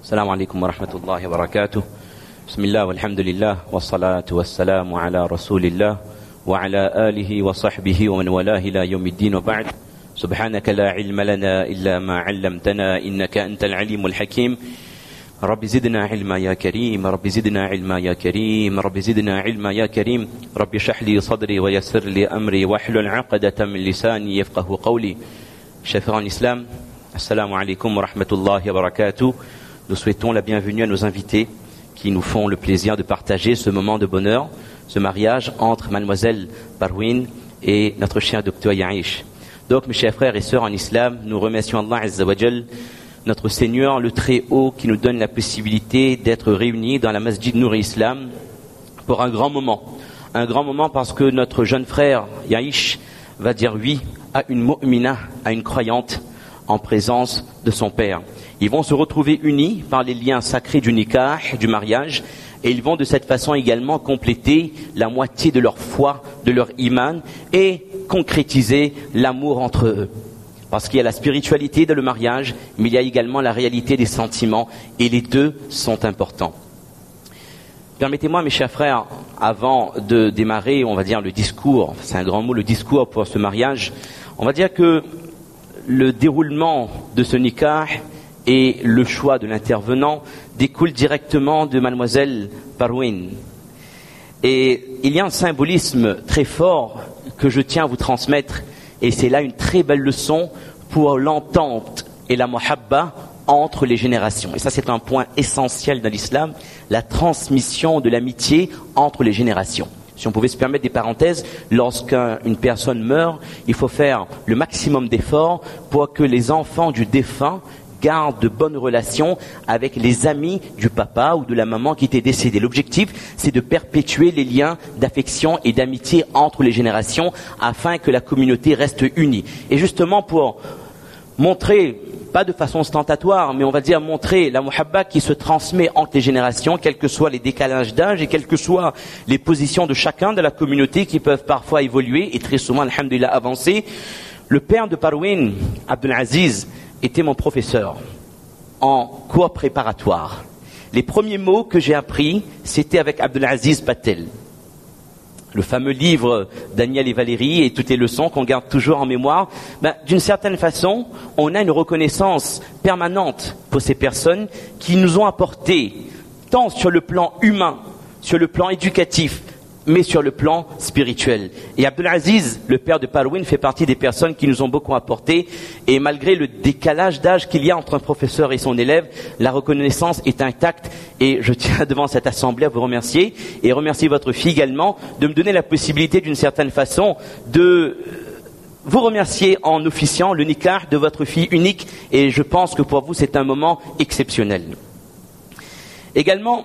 السلام عليكم ورحمة الله وبركاته. بسم الله والحمد لله والصلاة والسلام على رسول الله وعلى آله وصحبه ومن والاه إلى يوم الدين وبعد. سبحانك لا علم لنا إلا ما علمتنا إنك أنت العليم الحكيم. رب زدنا علما يا كريم، رب زدنا علما يا كريم، رب زدنا علما يا كريم. رب اشرح لي صدري ويسر لي أمري واحلل عقدة من لساني يفقه قولي. Chers frères en islam, assalamu alaikum wa rahmatullahi wa barakatuh. Nous souhaitons la bienvenue à nos invités qui nous font le plaisir de partager ce moment de bonheur, ce mariage entre mademoiselle Parween et notre cher docteur Yaïch. Donc mes chers frères et sœurs en islam, nous remercions Allah Azza wa Jal, notre Seigneur le Très-Haut, qui nous donne la possibilité d'être réunis dans la Masjid Nour Islam pour un grand moment. Un grand moment parce que notre jeune frère Yaïch va dire oui à une mu'mina, à une croyante, en présence de son père. Ils vont se retrouver unis par les liens sacrés du nikah, du mariage, et ils vont de cette façon également compléter la moitié de leur foi, de leur iman, et concrétiser l'amour entre eux. Parce qu'il y a la spiritualité dans le mariage, mais il y a également la réalité des sentiments, et les deux sont importants. Permettez-moi, mes chers frères, avant de démarrer, on va dire le discours, c'est un grand mot, le discours pour ce mariage, on va dire que le déroulement de ce nikah et le choix de l'intervenant découle directement de mademoiselle Parween. Et il y a un symbolisme très fort que je tiens à vous transmettre, et c'est là une très belle leçon pour l'entente et la muhabba entre les générations. Et ça, c'est un point essentiel dans l'islam, la transmission de l'amitié entre les générations. Si on pouvait se permettre des parenthèses, lorsqu'une personne meurt, il faut faire le maximum d'efforts pour que les enfants du défunt gardent de bonnes relations avec les amis du papa ou de la maman qui était décédée. L'objectif, c'est de perpétuer les liens d'affection et d'amitié entre les générations afin que la communauté reste unie. Et justement, pour montrer, pas de façon ostentatoire, mais on va dire montrer la muhabba qui se transmet entre les générations, quels que soient les décalages d'âge et quelles que soient les positions de chacun de la communauté qui peuvent parfois évoluer et très souvent, alhamdulillah, avancer. Le père de Parween, Abdul Aziz, était mon professeur en cours préparatoire. Les premiers mots que j'ai appris, c'était avec Abdul Aziz Patel. Le fameux livre Daniel et Valérie et toutes les leçons qu'on garde toujours en mémoire. D'une certaine façon, on a une reconnaissance permanente pour ces personnes qui nous ont apporté, tant sur le plan humain, sur le plan éducatif, mais sur le plan spirituel. Et Abdul Aziz, le père de Parween, fait partie des personnes qui nous ont beaucoup apporté. Et malgré le décalage d'âge qu'il y a entre un professeur et son élève, la reconnaissance est intacte. Et je tiens devant cette assemblée à vous remercier et remercier votre fille également de me donner la possibilité d'une certaine façon de vous remercier en officiant le nikah de votre fille unique. Et je pense que pour vous c'est un moment exceptionnel. Également,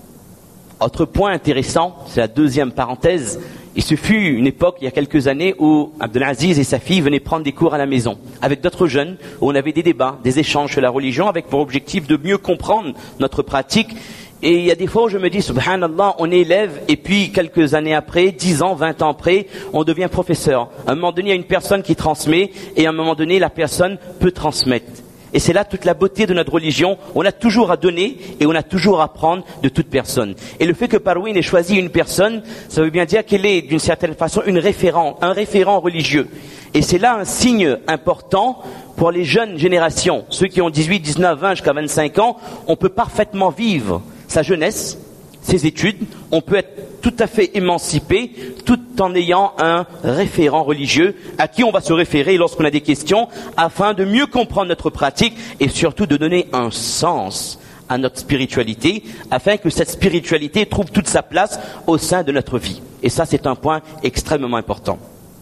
autre point intéressant, c'est la deuxième parenthèse. Il se fut une époque, il y a quelques années, où Abdel Aziz et sa fille venaient prendre des cours à la maison, avec d'autres jeunes, où on avait des débats, des échanges sur la religion, avec pour objectif de mieux comprendre notre pratique. Et il y a des fois où je me dis, subhanallah, on est élève, et puis quelques années après, 10 ans, 20 ans après, on devient professeur. À un moment donné, il y a une personne qui transmet, et à un moment donné, la personne peut transmettre. Et c'est là toute la beauté de notre religion. On a toujours à donner et on a toujours à prendre de toute personne. Et le fait que Parween ait choisi une personne, ça veut bien dire qu'elle est d'une certaine façon un référent religieux. Et c'est là un signe important pour les jeunes générations. Ceux qui ont 18, 19, 20 jusqu'à 25 ans, on peut parfaitement vivre sa jeunesse, ses études. On peut être tout à fait émancipé tout en ayant un référent religieux à qui on va se référer lorsqu'on a des questions afin de mieux comprendre notre pratique et surtout de donner un sens à notre spiritualité afin que cette spiritualité trouve toute sa place au sein de notre vie. Et ça, c'est un point extrêmement important.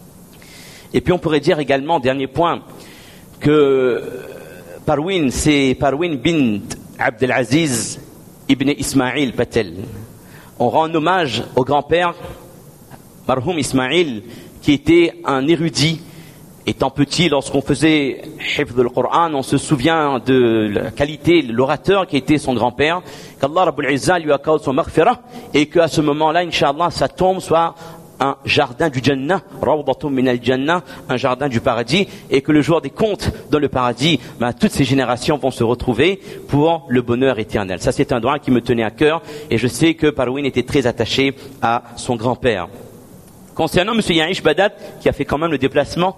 Et puis on pourrait dire également, dernier point, que Parween, c'est Parween bint Abdel Aziz ibn Ismail Patel. On rend hommage au grand-père Marhoum Ismail, qui était un érudit. Étant petit, lorsqu'on faisait hifz al-Qur'an, on se souvient de la qualité, l'orateur qui était son grand-père, qu'Allah Rabbul Izzah lui accorde son maghfirah, et qu'à ce moment-là, Inch'Allah, sa tombe soit un jardin du Jannah, Rawdatun min al-Jannah, un jardin du paradis, et que le jour des comptes dans le paradis, toutes ces générations vont se retrouver pour le bonheur éternel. Ça, c'est un droit qui me tenait à cœur, et je sais que Parwin était très attaché à son grand-père. Concernant M. Yahish Badat, qui a fait quand même le déplacement,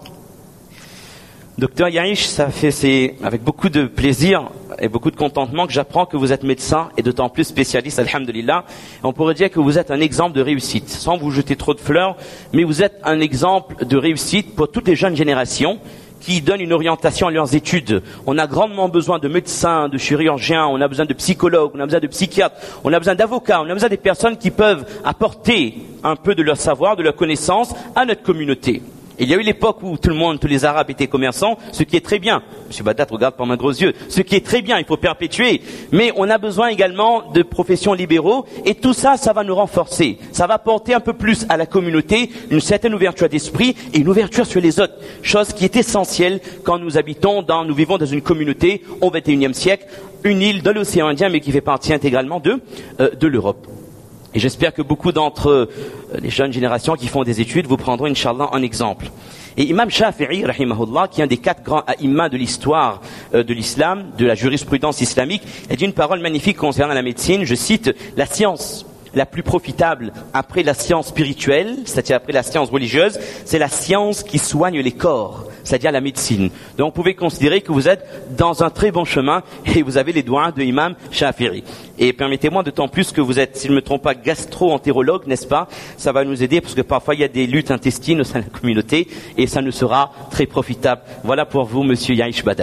Docteur Yahish, c'est avec beaucoup de plaisir et beaucoup de contentement que j'apprends que vous êtes médecin et d'autant plus spécialiste, alhamdulillah. On pourrait dire que vous êtes un exemple de réussite, sans vous jeter trop de fleurs, mais vous êtes un exemple de réussite pour toutes les jeunes générations qui donnent une orientation à leurs études. On a grandement besoin de médecins, de chirurgiens, on a besoin de psychologues, on a besoin de psychiatres, on a besoin d'avocats, on a besoin des personnes qui peuvent apporter un peu de leur savoir, de leur connaissance à notre communauté. Il y a eu l'époque où tous les Arabes étaient commerçants, ce qui est très bien. Monsieur Badat regarde par mes gros yeux. Ce qui est très bien, il faut perpétuer. Mais on a besoin également de professions libéraux et tout ça, ça va nous renforcer. Ça va porter un peu plus à la communauté une certaine ouverture d'esprit et une ouverture sur les autres. Chose qui est essentielle quand nous vivons dans une communauté au XXIe siècle, une île de l'océan Indien mais qui fait partie intégralement de l'Europe. Et j'espère que beaucoup d'entre les jeunes générations qui font des études vous prendront, Inch'Allah, un exemple. Et Imam Shafi'i, rahimahullah, qui est un des 4 grands a'immas de l'histoire de l'islam, de la jurisprudence islamique, a dit une parole magnifique concernant la médecine, je cite, la science la plus profitable après la science spirituelle, c'est-à-dire après la science religieuse, c'est la science qui soigne les corps, c'est-à-dire la médecine. Donc vous pouvez considérer que vous êtes dans un très bon chemin et vous avez les doigts de Imam Shafi'i. Et permettez-moi d'autant plus que vous êtes, si je ne me trompe pas, gastro-entérologue, n'est-ce pas? Ça va nous aider parce que parfois il y a des luttes intestines au sein de la communauté et ça nous sera très profitable. Voilà pour vous, monsieur Yahish Badat.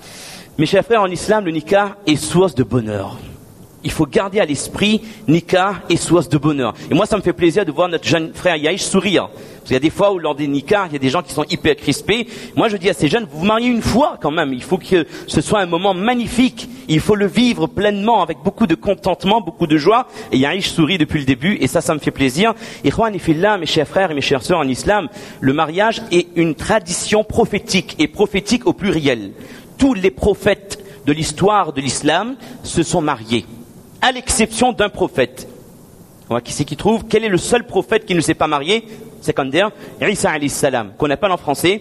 Mes chers frères, en islam, le nikah est source de bonheur. Il faut garder à l'esprit, nikah est source de bonheur. Et moi, ça me fait plaisir de voir notre jeune frère Yahish sourire. Parce qu'il y a des fois où lors des nikahs, il y a des gens qui sont hyper crispés. Moi, je dis à ces jeunes, vous vous mariez une fois quand même. Il faut que ce soit un moment magnifique. Il faut le vivre pleinement avec beaucoup de contentement, beaucoup de joie. Et Yahish sourit depuis le début et ça me fait plaisir. Ikhwani fillah, mes chers frères et mes chères sœurs en islam, le mariage est une tradition prophétique et prophétique au pluriel. Tous les prophètes de l'histoire de l'islam se sont mariés, à l'exception d'un prophète. Qui c'est qui trouve? Quel est le seul prophète qui ne s'est pas marié? Secondaire, Isa alayhi salam, qu'on appelle en français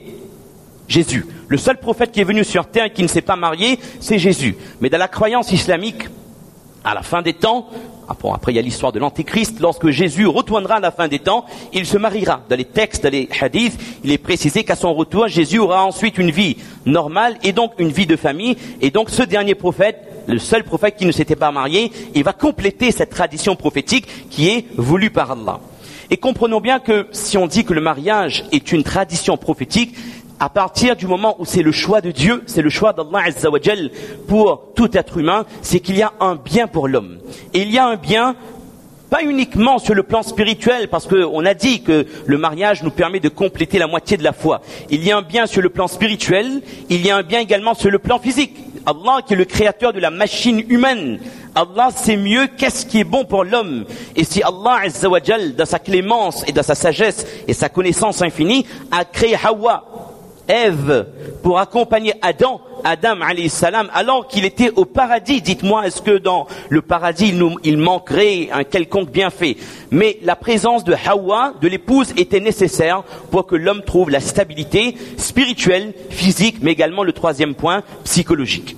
Jésus. Le seul prophète qui est venu sur terre et qui ne s'est pas marié, c'est Jésus. Mais dans la croyance islamique, à la fin des temps, après il y a l'histoire de l'Antéchrist, lorsque Jésus retournera à la fin des temps, il se mariera. Dans les textes, dans les hadiths, il est précisé qu'à son retour, Jésus aura ensuite une vie normale et donc une vie de famille. Et donc ce dernier prophète, le seul prophète qui ne s'était pas marié, il va compléter cette tradition prophétique qui est voulue par Allah. Et comprenons bien que si on dit que le mariage est une tradition prophétique, à partir du moment où c'est le choix de Dieu, c'est le choix d'Allah Azza wa Jal pour tout être humain, c'est qu'il y a un bien pour l'homme. Et il y a un bien, pas uniquement sur le plan spirituel, parce qu'on a dit que le mariage nous permet de compléter la moitié de la foi. Il y a un bien sur le plan spirituel, il y a un bien également sur le plan physique. Allah qui est le créateur de la machine humaine, Allah sait mieux qu'est-ce qui est bon pour l'homme. Et si Allah Azza wa Jal, dans sa clémence et dans sa sagesse et sa connaissance infinie, a créé Hawa, Ève, pour accompagner Adam alayhi salam, alors qu'il était au paradis. Dites-moi, est-ce que dans le paradis, il manquerait un quelconque bienfait? Mais la présence de Hawa, de l'épouse, était nécessaire pour que l'homme trouve la stabilité spirituelle, physique, mais également le troisième point, psychologique.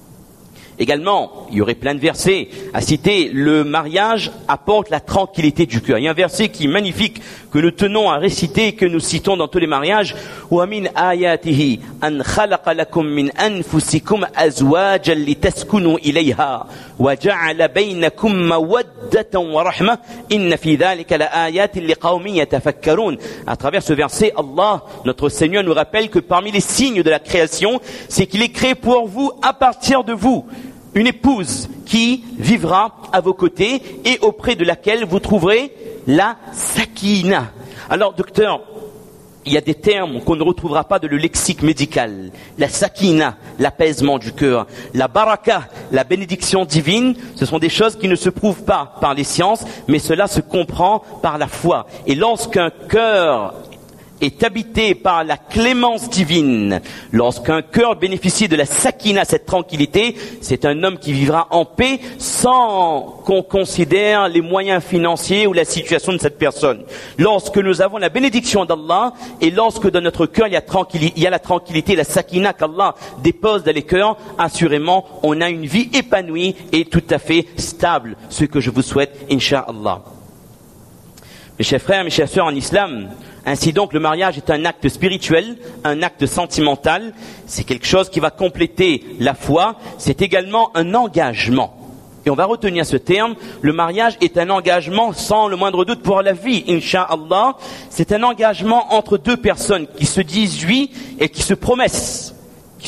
Également, il y aurait plein de versets à citer. Le mariage apporte la tranquillité du cœur. Il y a un verset qui est magnifique que nous tenons à réciter et que nous citons dans tous les mariages. Wa min ayatihi an khalaqa lakum min anfusikum azwajan litaskunu ilayha wa ja'ala bainakum mawaddatan wa rahma inna fi dhalika laayatin liqaumin yatafakkarun. À travers ce verset, Allah, notre Seigneur, nous rappelle que parmi les signes de la création, c'est qu'il est créé pour vous, à partir de vous, une épouse qui vivra à vos côtés et auprès de laquelle vous trouverez la sakina. Alors, docteur, il y a des termes qu'on ne retrouvera pas dans le lexique médical. La sakina, l'apaisement du cœur. La baraka, la bénédiction divine, ce sont des choses qui ne se prouvent pas par les sciences, mais cela se comprend par la foi. Et lorsqu'un cœur est habité par la clémence divine, lorsqu'un cœur bénéficie de la sakina, cette tranquillité, c'est un homme qui vivra en paix sans qu'on considère les moyens financiers ou la situation de cette personne. Lorsque nous avons la bénédiction d'Allah et lorsque dans notre cœur il y a la tranquillité, la sakina qu'Allah dépose dans les cœurs, assurément on a une vie épanouie et tout à fait stable, ce que je vous souhaite, Inch'Allah. Mes chers frères, mes chères sœurs en islam, ainsi donc le mariage est un acte spirituel, un acte sentimental, c'est quelque chose qui va compléter la foi, c'est également un engagement. Et on va retenir ce terme, le mariage est un engagement sans le moindre doute pour la vie, Inch'Allah. C'est un engagement entre deux personnes qui se disent oui et qui se promettent, qui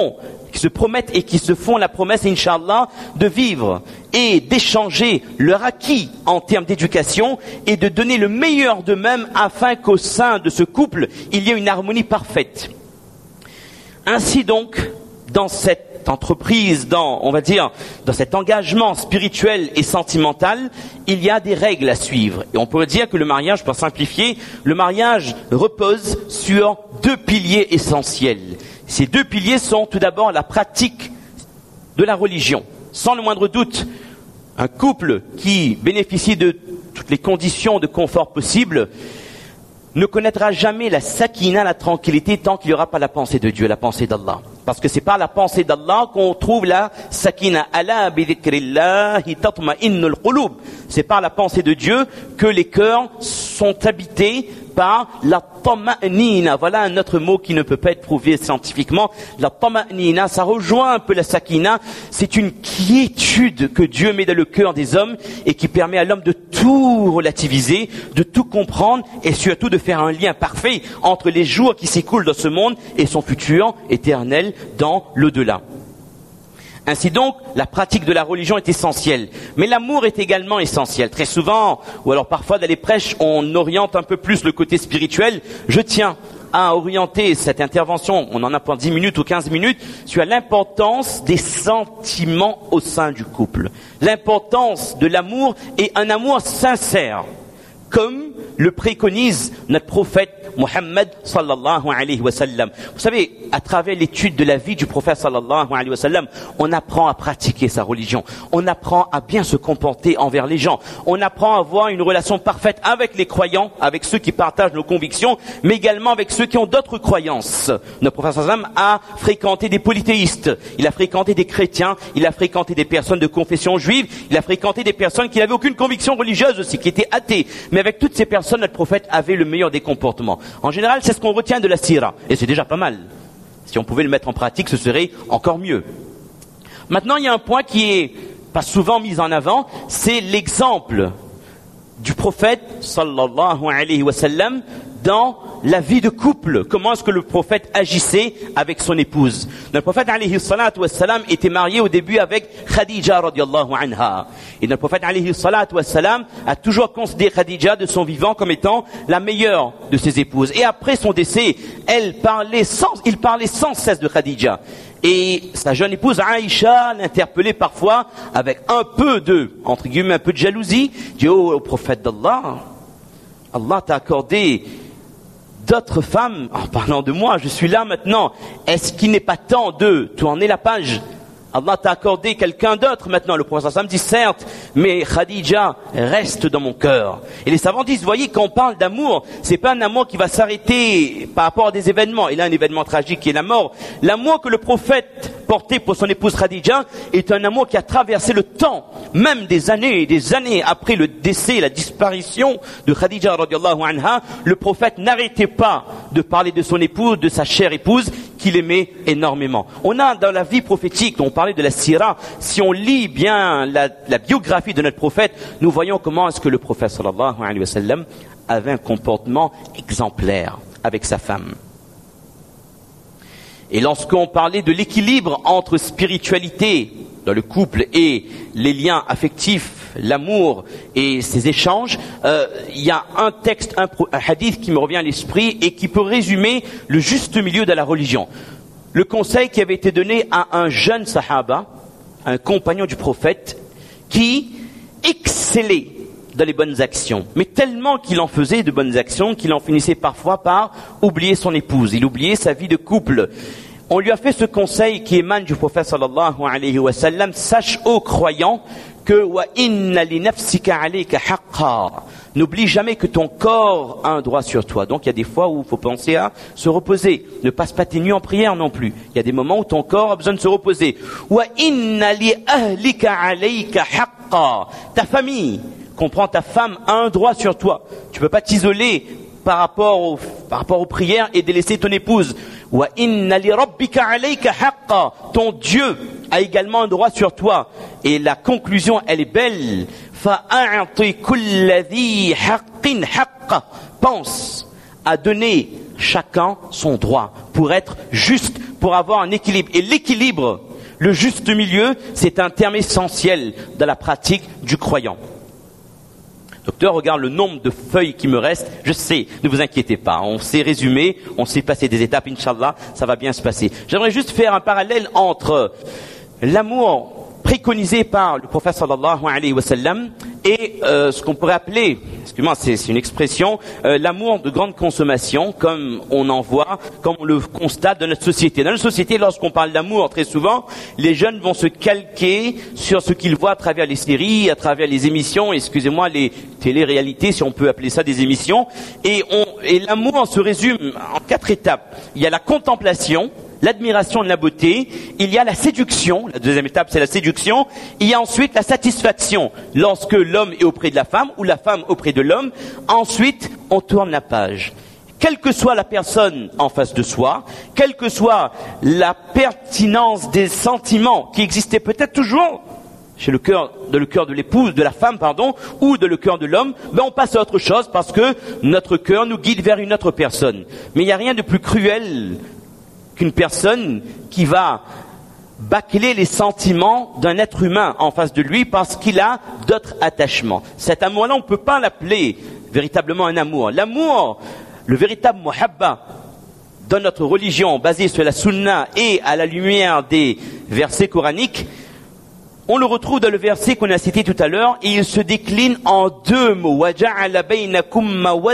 se font la promesse, Inch'Allah, de vivre et d'échanger leur acquis en termes d'éducation et de donner le meilleur d'eux-mêmes afin qu'au sein de ce couple, il y ait une harmonie parfaite. Ainsi donc, dans cette entreprise, dans cet engagement spirituel et sentimental, il y a des règles à suivre. Et on peut dire que le mariage, pour simplifier, le mariage repose sur deux piliers essentiels. Ces deux piliers sont tout d'abord la pratique de la religion. Sans le moindre doute, un couple qui bénéficie de toutes les conditions de confort possibles ne connaîtra jamais la sakina, la tranquillité, tant qu'il n'y aura pas la pensée de Dieu, la pensée d'Allah. Parce que c'est par la pensée d'Allah qu'on trouve la sakina. Ala bi dhikrillahi tatma'innul qulub. C'est par la pensée de Dieu que les cœurs sont habités par la tama'nina. Voilà un autre mot qui ne peut pas être prouvé scientifiquement. La tama'nina, ça rejoint un peu la sakina. C'est une quiétude que Dieu met dans le cœur des hommes et qui permet à l'homme de tout relativiser, de tout comprendre et surtout de faire un lien parfait entre les jours qui s'écoulent dans ce monde et son futur éternel dans l'au-delà. Ainsi donc, la pratique de la religion est essentielle. Mais l'amour est également essentiel. Très souvent, ou alors parfois dans les prêches, on oriente un peu plus le côté spirituel. Je tiens à orienter cette intervention, on en a pour 10 minutes ou 15 minutes, sur l'importance des sentiments au sein du couple. L'importance de l'amour et un amour sincère, comme le préconise notre prophète Muhammad sallallahu alayhi wa sallam. Vous savez, à travers l'étude de la vie du prophète sallallahu alayhi wa sallam, on apprend à pratiquer sa religion. On apprend à bien se comporter envers les gens. On apprend à avoir une relation parfaite avec les croyants, avec ceux qui partagent nos convictions, mais également avec ceux qui ont d'autres croyances. Notre prophète sallallahu alayhi wa sallam a fréquenté des polythéistes, il a fréquenté des chrétiens, il a fréquenté des personnes de confession juive, il a fréquenté des personnes qui n'avaient aucune conviction religieuse aussi, qui étaient athées. Mais avec toutes ces personnes, notre prophète avait le meilleur des comportements. En général, c'est ce qu'on retient de la sira. Et c'est déjà pas mal. Si on pouvait le mettre en pratique, ce serait encore mieux. Maintenant, il y a un point qui est pas souvent mis en avant, c'est l'exemple du prophète, sallallahu alayhi wa sallam, dans la vie de couple. Comment est-ce que le prophète agissait avec son épouse? Le prophète alayhi salatu wassalam était marié au début avec Khadija radiyallahu anha. Et le prophète alayhi salatu wassalam a toujours considéré Khadija de son vivant comme étant la meilleure de ses épouses. Et après son décès, il parlait sans cesse de Khadija. Et sa jeune épouse Aïcha l'interpellait parfois avec un peu de jalousie. Dit, oh, prophète d'Allah, Allah t'a accordé d'autres femmes, en parlant de moi, je suis là maintenant. Est-ce qu'il n'est pas temps de tourner la page? Allah t'a accordé quelqu'un d'autre maintenant. Le prophète sallam dit certes, mais Khadija reste dans mon cœur. Et les savants disent, voyez, quand on parle d'amour, c'est pas un amour qui va s'arrêter par rapport à des événements. Il a un événement tragique qui est la mort. L'amour que le prophète portait pour son épouse Khadija est un amour qui a traversé le temps, même des années et des années après le décès, la disparition de Khadija radiyallahu anha. Le prophète n'arrêtait pas de parler de son épouse, de sa chère épouse, qu'il aimait énormément. On a dans la vie prophétique, on parlait de la sira, si on lit bien la biographie de notre prophète, nous voyons comment est-ce que le prophète sallallahu alayhi wa sallam avait un comportement exemplaire avec sa femme. Et lorsqu'on parlait de l'équilibre entre spiritualité dans le couple et les liens affectifs, l'amour et ses échanges, il y a un texte, un hadith qui me revient à l'esprit et qui peut résumer le juste milieu de la religion. Le conseil qui avait été donné à un jeune sahaba, un compagnon du prophète, qui excellait dans les bonnes actions. Mais tellement qu'il en faisait de bonnes actions qu'il en finissait parfois par oublier son épouse. Il oubliait sa vie de couple. On lui a fait ce conseil qui émane du prophète sallallahu alayhi wa sallam. Sache, ô croyant, que wa inna li nafsika alayka haqqa. N'oublie jamais que ton corps a un droit sur toi. Donc il y a des fois où il faut penser à se reposer. Ne passe pas tes nuits en prière non plus. Il y a des moments où ton corps a besoin de se reposer. Wa inna li ahlika alayka haqqa. Ta famille, comprends, ta femme a un droit sur toi. Tu peux pas t'isoler par rapport aux prières et délaisser ton épouse. Wa inna li rabbika alayka haqqa. Ton Dieu a également un droit sur toi. Et la conclusion, elle est belle. Fa'a'ti kulli dhi haqqin haqqa. Pense à donner chacun son droit pour être juste, pour avoir un équilibre. Et l'équilibre, le juste milieu, c'est un terme essentiel dans la pratique du croyant. Docteur, regarde le nombre de feuilles qui me restent. Je sais, ne vous inquiétez pas. On s'est résumé, on s'est passé des étapes, Inch'Allah, ça va bien se passer. J'aimerais juste faire un parallèle entre l'amour préconisé par le prophète sallallahu alayhi wa sallam et ce qu'on pourrait appeler, excusez-moi, c'est une expression, l'amour de grande consommation, comme on en voit, comme on le constate dans notre société. Dans notre société, lorsqu'on parle d'amour, très souvent, les jeunes vont se calquer sur ce qu'ils voient à travers les séries, à travers les émissions, excusez-moi, les télé-réalités, si on peut appeler ça des émissions. Et l'amour se résume en 4 étapes. Il y a la contemplation, l'admiration de la beauté, il y a la séduction, la deuxième étape c'est la séduction, il y a ensuite la satisfaction lorsque l'homme est auprès de la femme ou la femme auprès de l'homme, ensuite on tourne la page. Quelle que soit la personne en face de soi, quelle que soit la pertinence des sentiments qui existaient peut-être toujours chez le cœur de l'épouse, de la femme, ou de le cœur de l'homme, on passe à autre chose parce que notre cœur nous guide vers une autre personne. Mais il n'y a rien de plus cruel qu'une personne qui va bâcler les sentiments d'un être humain en face de lui parce qu'il a d'autres attachements. Cet amour-là, on ne peut pas l'appeler véritablement un amour. L'amour, le véritable muhabba dans notre religion basée sur la sunna et à la lumière des versets coraniques, on le retrouve dans le verset qu'on a cité tout à l'heure et il se décline en 2 mots. وَجَعَلَ بَيْنَكُمْ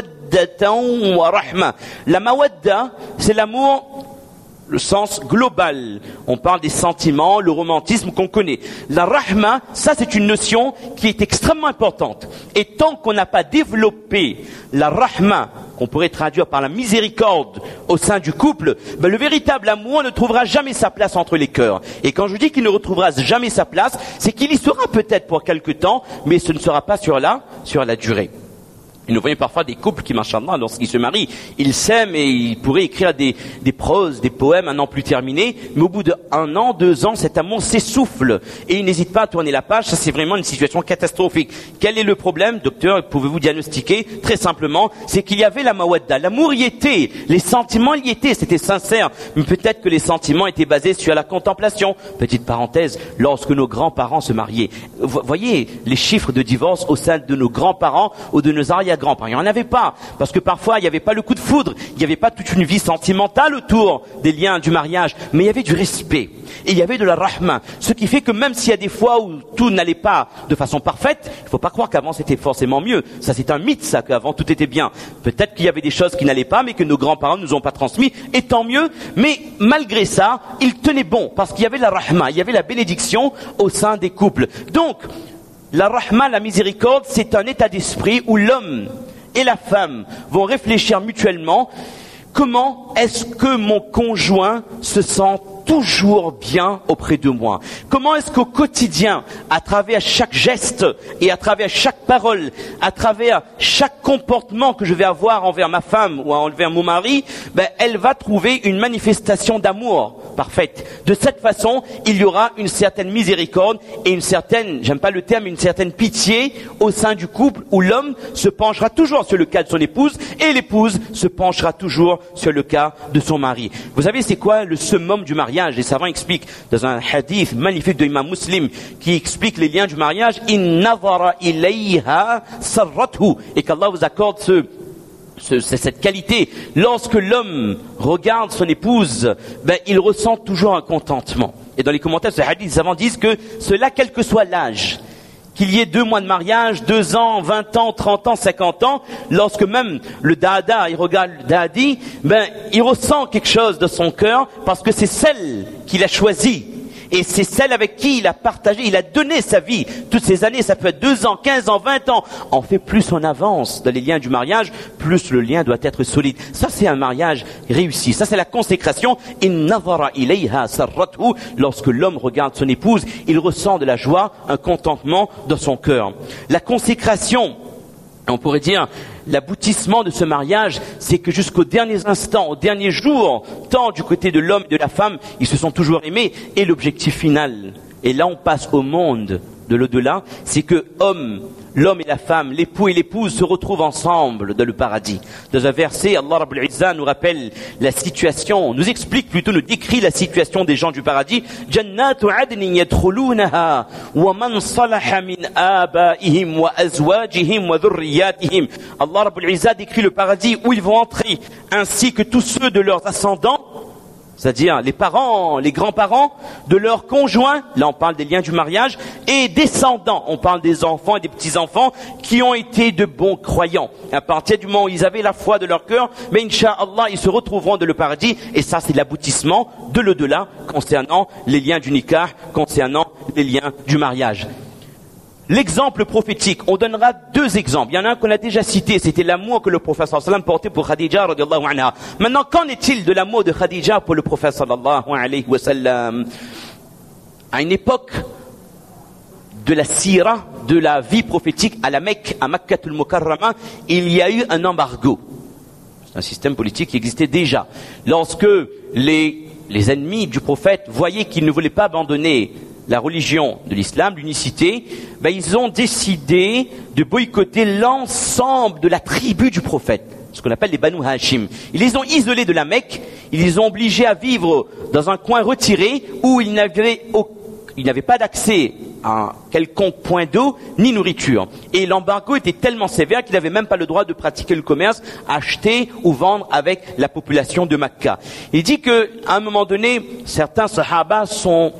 مَوَدَّةً وَرَحْمَةً. La mawadda, c'est l'amour, le sens global. On parle des sentiments, le romantisme qu'on connaît. La rahma, ça c'est une notion qui est extrêmement importante. Et tant qu'on n'a pas développé la rahma, qu'on pourrait traduire par la miséricorde au sein du couple, le véritable amour ne trouvera jamais sa place entre les cœurs. Et quand je dis qu'il ne retrouvera jamais sa place, c'est qu'il y sera peut-être pour quelque temps, mais ce ne sera pas sur la durée. Et nous voyons parfois des couples qui, machallah, lorsqu'ils se marient, ils s'aiment et ils pourraient écrire des proses, des poèmes à n'en plus terminer, mais au bout d'1 an, 2 ans, cet amour s'essouffle et ils n'hésitent pas à tourner la page. Ça, c'est vraiment une situation catastrophique. Quel est le problème, docteur? Pouvez-vous diagnostiquer? Très simplement, c'est qu'il y avait la mawadda. L'amour y était, les sentiments y étaient, c'était sincère, mais peut-être que les sentiments étaient basés sur la contemplation. Petite parenthèse, lorsque nos grands-parents se mariaient, voyez les chiffres de divorce au sein de nos grands-parents ou de nos arrière-grands-parents. Il n'y en avait pas, parce que parfois il n'y avait pas le coup de foudre, il n'y avait pas toute une vie sentimentale autour des liens du mariage, mais il y avait du respect, et il y avait de la rahma, ce qui fait que même s'il y a des fois où tout n'allait pas de façon parfaite, il ne faut pas croire qu'avant c'était forcément mieux, ça c'est un mythe ça, qu'avant tout était bien. Peut-être qu'il y avait des choses qui n'allaient pas, mais que nos grands-parents ne nous ont pas transmis, et tant mieux, mais malgré ça, ils tenaient bon, parce qu'il y avait la rahma, il y avait la bénédiction au sein des couples. Donc, la rahma, la miséricorde, c'est un état d'esprit où l'homme et la femme vont réfléchir mutuellement. Comment est-ce que mon conjoint se sent toujours bien auprès de moi? Comment est-ce qu'au quotidien, à travers chaque geste et à travers chaque parole, à travers chaque comportement que je vais avoir envers ma femme ou envers mon mari, elle va trouver une manifestation d'amour parfaite. De cette façon, il y aura une certaine miséricorde et une certaine, j'aime pas le terme, une certaine pitié au sein du couple où l'homme se penchera toujours sur le cas de son épouse et l'épouse se penchera toujours sur le cas de son mari. Vous savez, c'est quoi le summum du mariage? Les savants expliquent dans un hadith magnifique de Imam Muslim qui explique les liens du mariage, in nazara ilayha sarrathu, et qu'Allah vous accorde cette qualité. Lorsque l'homme regarde son épouse, il ressent toujours un contentement. Et dans les commentaires de ce hadith, les savants disent que cela, quel que soit l'âge qu'il y ait 2 mois de mariage, 2 ans, 20 ans, 30 ans, 50 ans, lorsque même le dada, il regarde le dadi, il ressent quelque chose de son cœur parce que c'est celle qu'il a choisie. Et c'est celle avec qui il a partagé, il a donné sa vie. Toutes ces années, ça peut être 2 ans, 15 ans, 20 ans. En fait, plus on avance dans les liens du mariage, plus le lien doit être solide. Ça, c'est un mariage réussi. Ça, c'est la consécration. Lorsque l'homme regarde son épouse, il ressent de la joie, un contentement dans son cœur. La consécration, on pourrait dire, l'aboutissement de ce mariage, c'est que jusqu'aux derniers instants, aux derniers jours, tant du côté de l'homme et de la femme, ils se sont toujours aimés. Et l'objectif final, et là on passe au monde de l'au-delà, c'est que l'homme et la femme, l'époux et l'épouse se retrouvent ensemble dans le paradis. Dans un verset, Allah Rabbul Izzah nous rappelle la situation, nous explique plutôt, nous décrit la situation des gens du paradis. Jannatu adnin yadkhulunaha wa man salaha min abaihim wa azwajihim wa dhurriyyatihim. Allah Rabbul Izzah décrit le paradis où ils vont entrer, ainsi que tous ceux de leurs ascendants, c'est-à-dire les parents, les grands-parents de leurs conjoints, là on parle des liens du mariage, et descendants, on parle des enfants et des petits-enfants qui ont été de bons croyants. À partir du moment où ils avaient la foi de leur cœur, mais Inch'Allah, ils se retrouveront dans le paradis, et ça c'est l'aboutissement de l'au-delà concernant les liens du nikah, concernant les liens du mariage. L'exemple prophétique, on donnera 2 exemples. Il y en a un qu'on a déjà cité, c'était l'amour que le prophète sallallahu alayhi wa sallam portait pour Khadija radiyallahu anha. Maintenant, qu'en est-il de l'amour de Khadija pour le prophète sallallahu alayhi wa sallam? À une époque de la sira, de la vie prophétique à la Mecque, à Makkatul Mukarrama, il y a eu un embargo. C'est un système politique qui existait déjà. Lorsque les ennemis du prophète voyaient qu'ils ne voulaient pas abandonner la religion de l'islam, l'unicité, ils ont décidé de boycotter l'ensemble de la tribu du prophète, ce qu'on appelle les Banu Hashim. Ils les ont isolés de la Mecque, ils les ont obligés à vivre dans un coin retiré où ils n'avaient pas d'accès à quelconque point d'eau ni nourriture. Et l'embargo était tellement sévère qu'ils n'avaient même pas le droit de pratiquer le commerce, acheter ou vendre avec la population de Makka. Il dit qu'à un moment donné, certains sahaba sont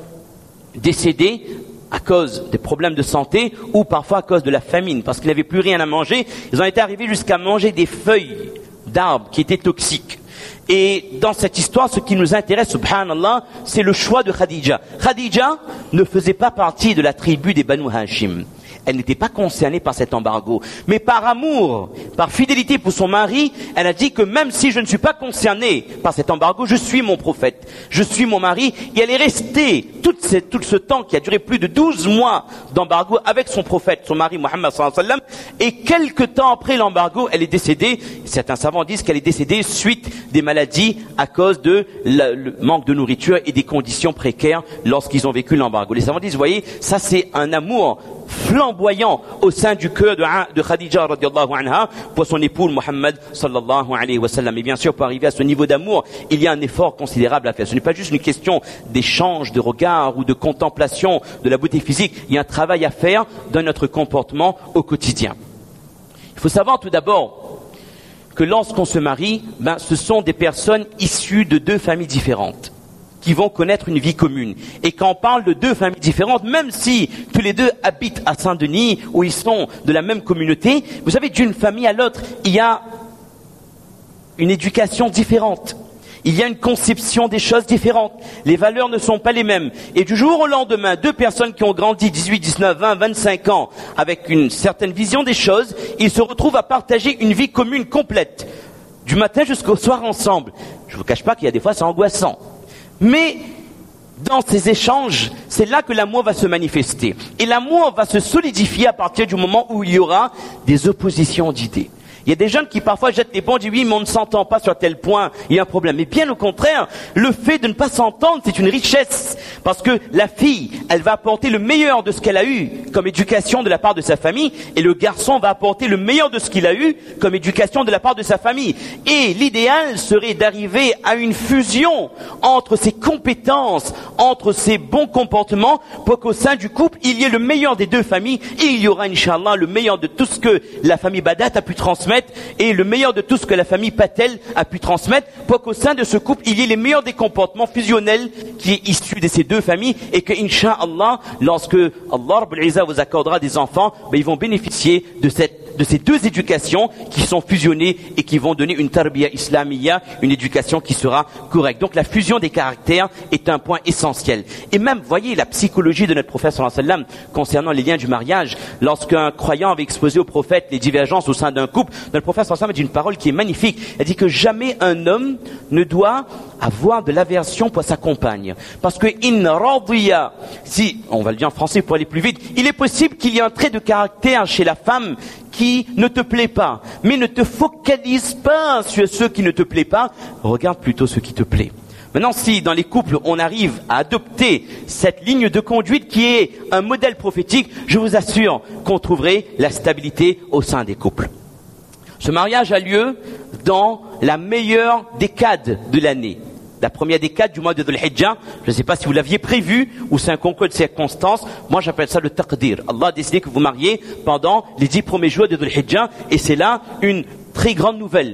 décédés à cause des problèmes de santé ou parfois à cause de la famine, parce qu'ils n'avaient plus rien à manger. Ils ont été arrivés jusqu'à manger des feuilles d'arbres qui étaient toxiques. Et dans cette histoire, ce qui nous intéresse, subhanallah, c'est le choix de Khadija. Khadija ne faisait pas partie de la tribu des Banu Hashim. Elle n'était pas concernée par cet embargo. Mais par amour, par fidélité pour son mari, elle a dit que même si je ne suis pas concernée par cet embargo, je suis mon prophète, je suis mon mari. Et elle est restée tout ce temps qui a duré plus de 12 mois d'embargo avec son prophète, son mari Muhammad sallallahu alayhi wa sallam. Et quelque temps après l'embargo, elle est décédée. Certains savants disent qu'elle est décédée suite des maladies à cause de le manque de nourriture et des conditions précaires lorsqu'ils ont vécu l'embargo. Les savants disent, vous voyez, ça c'est un amour flamboyant au sein du cœur de Khadija radiyallahu anha pour son époux Muhammad sallallahu alayhi wa sallam. Et bien sûr, pour arriver à ce niveau d'amour, il y a un effort considérable à faire. Ce n'est pas juste une question d'échange de regard ou de contemplation de la beauté physique. Il y a un travail à faire dans notre comportement au quotidien. Il faut savoir tout d'abord que lorsqu'on se marie, ce sont des personnes issues de 2 familles différentes qui vont connaître une vie commune. Et quand on parle de 2 familles différentes, même si tous les 2 habitent à Saint-Denis, où ils sont de la même communauté, vous savez, d'une famille à l'autre, il y a une éducation différente. Il y a une conception des choses différentes. Les valeurs ne sont pas les mêmes. Et du jour au lendemain, 2 personnes qui ont grandi 18, 19, 20, 25 ans, avec une certaine vision des choses, ils se retrouvent à partager une vie commune complète. Du matin jusqu'au soir ensemble. Je ne vous cache pas qu'il y a des fois, c'est angoissant. Mais dans ces échanges, c'est là que l'amour va se manifester. Et l'amour va se solidifier à partir du moment où il y aura des oppositions d'idées. Il y a des jeunes qui parfois jettent les ponts et disent oui, mais on ne s'entend pas sur tel point, il y a un problème. Mais bien au contraire, le fait de ne pas s'entendre, c'est une richesse. Parce que la fille, elle va apporter le meilleur de ce qu'elle a eu comme éducation de la part de sa famille, et le garçon va apporter le meilleur de ce qu'il a eu comme éducation de la part de sa famille. Et l'idéal serait d'arriver à une fusion entre ses compétences, entre ses bons comportements, pour qu'au sein du couple, il y ait le meilleur des 2 familles, et il y aura, Inch'Allah, le meilleur de tout ce que la famille Badat a pu transmettre transmettre est le meilleur de tout ce que la famille Patel a pu transmettre pour qu'au sein de ce couple, il y ait les meilleurs des comportements fusionnels qui est issu de ces deux familles et que, Inch'Allah, lorsque Allah Rabbul Izza vous accordera des enfants, ils vont bénéficier de ces deux éducations qui sont fusionnées et qui vont donner une tarbiya islamiyya, une éducation qui sera correcte. Donc la fusion des caractères est un point essentiel. Et même, voyez la psychologie de notre prophète sallallahu alayhi wa sallam concernant les liens du mariage. Lorsqu'un croyant avait exposé au prophète les divergences au sein d'un couple, notre prophète sallallahu alayhi wa sallam dit une parole qui est magnifique. Elle dit que jamais un homme ne doit avoir de l'aversion pour sa compagne. Parce que in radiya, si, on va le dire en français pour aller plus vite, il est possible qu'il y ait un trait de caractère chez la femme qui ne te plaît pas. Mais ne te focalise pas sur ceux qui ne te plaît pas, regarde plutôt ce qui te plaît. Maintenant, si dans les couples, on arrive à adopter cette ligne de conduite qui est un modèle prophétique, je vous assure qu'on trouverait la stabilité au sein des couples. Ce mariage a lieu dans la meilleure décade de l'année. La première décade du mois de Dhul Hijjah. Je ne sais pas si vous l'aviez prévu ou c'est un concours de circonstances. Moi, j'appelle ça le taqdir. Allah a décidé que vous mariez pendant les 10 premiers jours de Dhul Hijjah et c'est là une très grande nouvelle.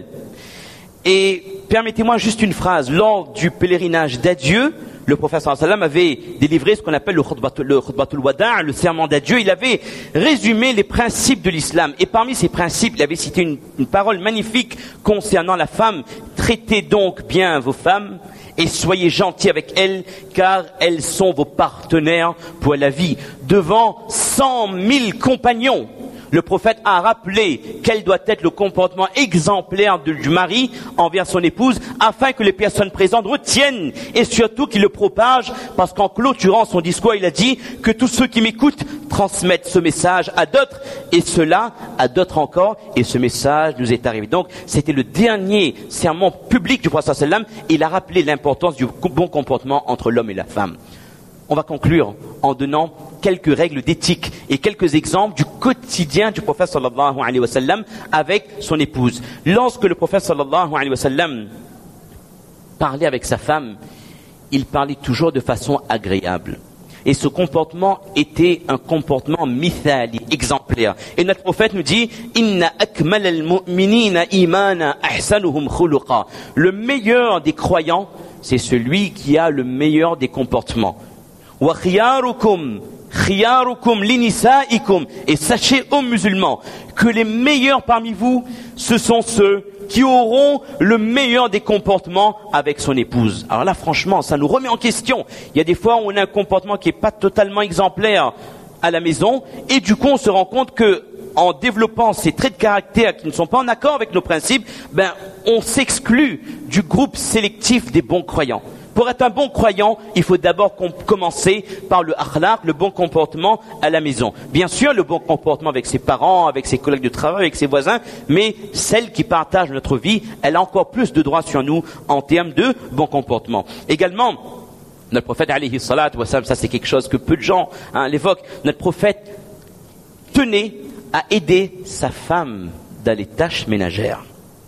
Et permettez-moi juste une phrase. Lors du pèlerinage d'adieu, le prophète sallallahu alayhi wa sallam avait délivré ce qu'on appelle le khutbatul wada', le serment d'adieu. Il avait résumé les principes de l'islam. Et parmi ces principes, il avait cité une parole magnifique concernant la femme. Traitez donc bien vos femmes et soyez gentils avec elles, car elles sont vos partenaires pour la vie. Devant 100 000 compagnons, le prophète a rappelé quel doit être le comportement exemplaire du mari envers son épouse, afin que les personnes présentes retiennent et surtout qu'ils le propagent, parce qu'en clôturant son discours, il a dit que tous ceux qui m'écoutent transmettent ce message à d'autres, et cela à d'autres encore, et ce message nous est arrivé. Donc, c'était le dernier sermon public du prophète sallallahu alayhi wa sallam, et il a rappelé l'importance du bon comportement entre l'homme et la femme. On va conclure en donnant quelques règles d'éthique et quelques exemples du quotidien du prophète sallallahu alayhi wa sallam avec son épouse. Lorsque le prophète sallallahu alayhi wa sallam parlait avec sa femme, il parlait toujours de façon agréable. Et ce comportement était un comportement mithali, exemplaire. Et notre prophète nous dit Inna akmal al-mu'minina imana ahsanuhum khuluqa. Le meilleur des croyants, c'est celui qui a le meilleur des comportements. Wa khiyarukum linisaikum. Et sachez, ô musulmans, que les meilleurs parmi vous, ce sont ceux qui auront le meilleur des comportements avec son épouse. Alors là, franchement, ça nous remet en question. Il y a des fois où on a un comportement qui n'est pas totalement exemplaire à la maison, et du coup, on se rend compte que en développant ces traits de caractère qui ne sont pas en accord avec nos principes, on s'exclut du groupe sélectif des bons croyants. Pour être un bon croyant, il faut d'abord commencer par le akhlaq, le bon comportement à la maison. Bien sûr, le bon comportement avec ses parents, avec ses collègues de travail, avec ses voisins, mais celle qui partage notre vie, elle a encore plus de droits sur nous en termes de bon comportement. Également, notre prophète, alayhi salatu wa salam, ça c'est quelque chose que peu de gens l'évoquent, notre prophète tenait à aider sa femme dans les tâches ménagères.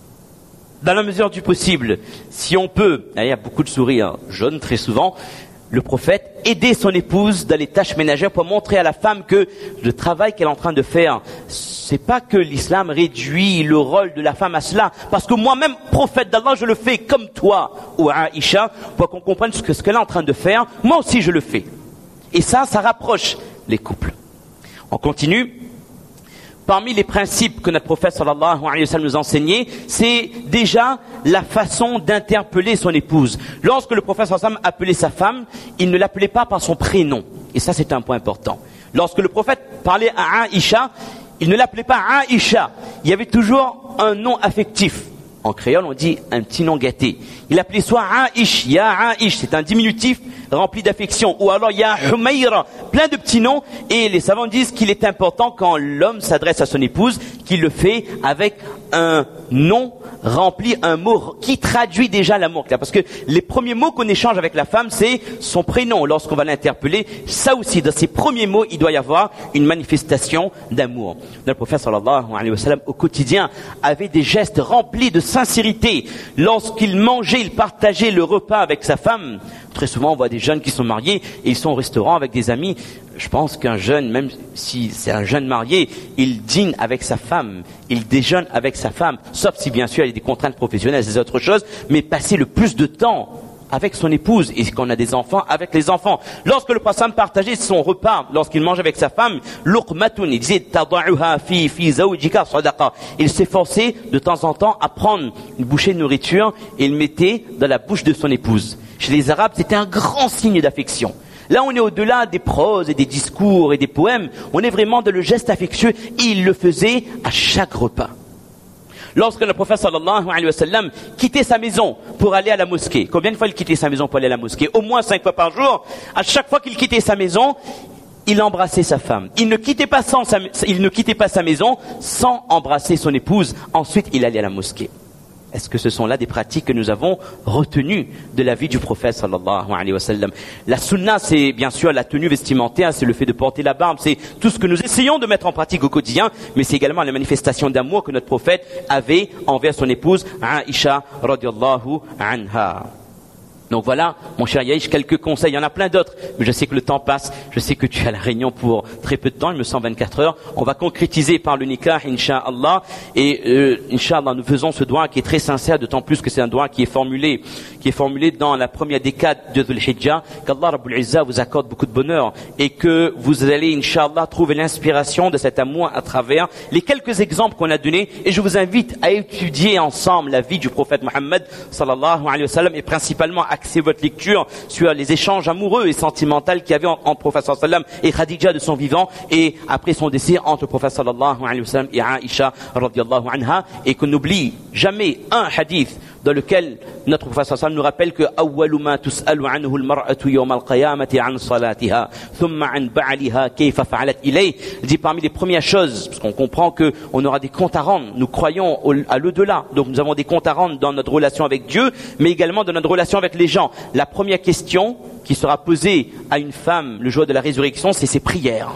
Dans la mesure du possible, si on peut, il y a beaucoup de sourires jaunes très souvent, le prophète aidait son épouse dans les tâches ménagères pour montrer à la femme que le travail qu'elle est en train de faire, c'est pas que l'islam réduit le rôle de la femme à cela, parce que moi-même, prophète d'Allah, je le fais comme toi, ou Aïcha, pour qu'on comprenne ce qu'elle est en train de faire, moi aussi je le fais. Et ça rapproche les couples. On continue. Parmi les principes que notre prophète sallallahu alayhi wa sallam nous enseignait, c'est déjà la façon d'interpeller son épouse. Lorsque le prophète sallallahu alayhi wa sallam appelait sa femme, il ne l'appelait pas par son prénom. Et ça, c'est un point important. Lorsque le prophète parlait à Aïcha, il ne l'appelait pas Aïcha. Il y avait toujours un nom affectif. En créole, on dit un petit nom gâté. Il appelait soit Aïch, Ya Aïch, c'est un diminutif rempli d'affection. Ou alors Ya Humayra, plein de petits noms. Et les savants disent qu'il est important quand l'homme s'adresse à son épouse, qu'il le fait avec un nom rempli, un mot qui traduit déjà l'amour. Parce que les premiers mots qu'on échange avec la femme, c'est son prénom. Lorsqu'on va l'interpeller, ça aussi, dans ces premiers mots, il doit y avoir une manifestation d'amour. Le prophète sallallahu alayhi wa sallam, au quotidien, avait des gestes remplis de sincérité. Lorsqu'il mangeait, il partageait le repas avec sa femme. Très souvent, on voit des jeunes qui sont mariés et ils sont au restaurant avec des amis. Je pense qu'un jeune, même si c'est un jeune marié, il dîne avec sa femme, il déjeune avec sa femme, sauf si bien sûr il y a des contraintes professionnelles, c'est autre chose, mais passer le plus de temps avec son épouse et qu'on a des enfants avec les enfants. Lorsque le prophète partageait son repas, lorsqu'il mange avec sa femme, luqmatun, il disait tada'uha fi zawjika sadaqa. Il s'efforçait de temps en temps à prendre une bouchée de nourriture et il mettait dans la bouche de son épouse. Chez les Arabes, c'était un grand signe d'affection. Là, on est au-delà des proses et des discours et des poèmes. On est vraiment dans le geste affectueux et il le faisait à chaque repas. Lorsque le prophète sallallahu alayhi wa sallam quittait sa maison pour aller à la mosquée, combien de fois il quittait sa maison pour aller à la mosquée? Au moins 5 fois par jour. À chaque fois qu'il quittait sa maison, il embrassait sa femme. Il ne quittait pas sa maison sans embrasser son épouse. Ensuite, il allait à la mosquée. Est-ce que ce sont là des pratiques que nous avons retenues de la vie du prophète sallallahu alayhi wa sallam? La sunna, c'est bien sûr la tenue vestimentaire, c'est le fait de porter la barbe, c'est tout ce que nous essayons de mettre en pratique au quotidien, mais c'est également la manifestation d'amour que notre prophète avait envers son épouse Aïcha radiyallahu anha. Donc voilà, mon cher Yaïch, quelques conseils. Il y en a plein d'autres, mais je sais que le temps passe. Je sais que tu as la réunion pour très peu de temps, il me semble 24 heures. On va concrétiser par le nikah, Inch'Allah. Et Inch'Allah, nous faisons ce doigt qui est très sincère, d'autant plus que c'est un doigt qui est formulé dans la première décade de Dhul Hijjah. Qu'Allah Rabbul Izzah vous accorde beaucoup de bonheur et que vous allez, Inch'Allah, trouver l'inspiration de cet amour à travers les quelques exemples qu'on a donnés. Et je vous invite à étudier ensemble la vie du prophète Mohammed sallallahu alayhi wa sallam et principalement axer votre lecture sur les échanges amoureux et sentimentaux qu'il y avait entre le prophète sallallahu alayhi wa sallam et Khadija de son vivant et après son décès entre le prophète sallallahu alayhi wa sallam et Aïcha radiyallahu anha, et qu'on n'oublie jamais un hadith dans lequel notre prophète sallallahu alayhi wa sallam nous rappelle que awwalu ma tus'alu anhu al-mar'atu yawm al-qiyamati an salatiha thumma an ba'liha kayfa fa'alat ilayhi. Dit parmi les premières choses, parce qu'on comprend que on aura des comptes à rendre, nous croyons à l'au-delà, donc nous avons des comptes à rendre dans notre relation avec Dieu, mais également dans notre relation avec les gens. La première question qui sera posée à une femme le jour de la résurrection, c'est ses prières.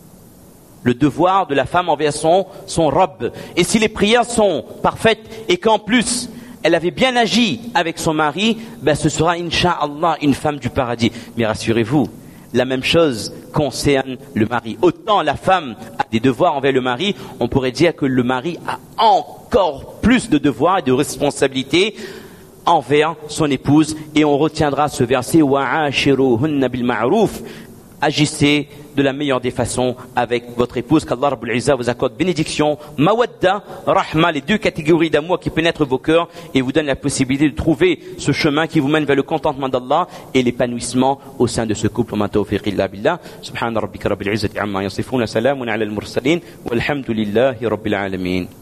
Le devoir de la femme envers son robe. Et si les prières sont parfaites et qu'en plus elle avait bien agi avec son mari, ce sera Inch'Allah une femme du paradis. Mais rassurez-vous, la même chose concerne le mari. Autant la femme a des devoirs envers le mari, on pourrait dire que le mari a encore plus de devoirs et de responsabilités envers son épouse. Et on retiendra ce verset wa'ashiruhunna bil ma'ruf. Agissez de la meilleure des façons avec votre épouse. Qu'Allah Rabbul Izzah vous accorde bénédiction, mawadda, rahma, les deux catégories d'amour qui pénètrent vos cœurs et vous donne la possibilité de trouver ce chemin qui vous mène vers le contentement d'Allah et l'épanouissement au sein de ce couple. Ma tawfiq illa billah. Subhana rabbika rabbil izzati amma yasifun, salamun ala al-mursalin, walhamdulillahi rabbil alamin.